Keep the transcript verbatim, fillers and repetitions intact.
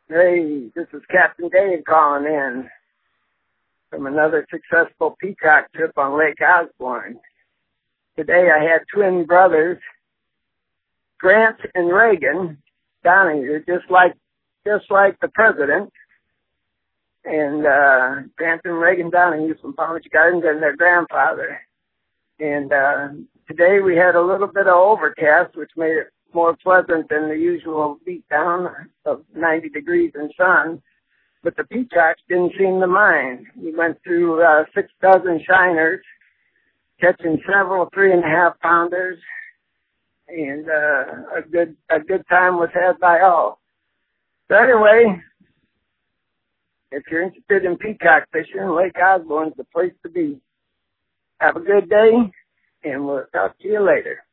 Hey, this is Captain Dave calling in from another successful peacock trip on Lake Osborne. Today I had twin brothers, Grant and Reagan Donahue, just like just like the president, and uh, Grant and Reagan Donahue from Palm Beach Gardens and their grandfather. And uh, today we had a little bit of overcast, which made it more pleasant than the usual beatdown of ninety degrees and sun. But the peacocks didn't seem to mind. We went through uh, six dozen shiners, catching several three and a half pounders, and uh, a good a good time was had by all. So anyway, if you're interested in peacock fishing, Lake Osborne's the place to be. Have a good day, and we'll talk to you later.